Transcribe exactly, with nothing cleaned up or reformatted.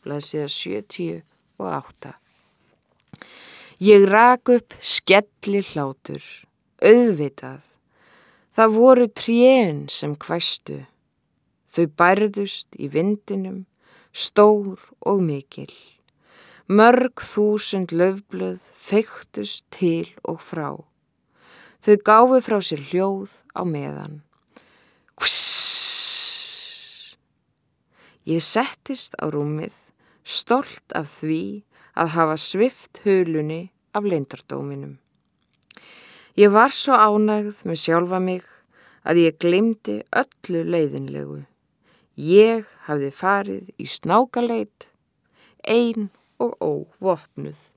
blaðsíða sjötíu og átta. Ég rak upp skelli hlátur, auðvitað. Það voru trén sem hvæstu. Þau bærðust í vindinum, stór og mikil. Mörg þúsund laufblöð feyktust til og frá. Þau gáfu frá sér hljóð á meðan. Hviss! Ég settist á rúmið, stolt af því að hafa svipt hulunni af leyndardóminum. Ég var svo ánægð með sjálfa mig að ég gleymdi öllu leiðinlegu. Ég hafði farið í snákaleit, ein og óvopnuð.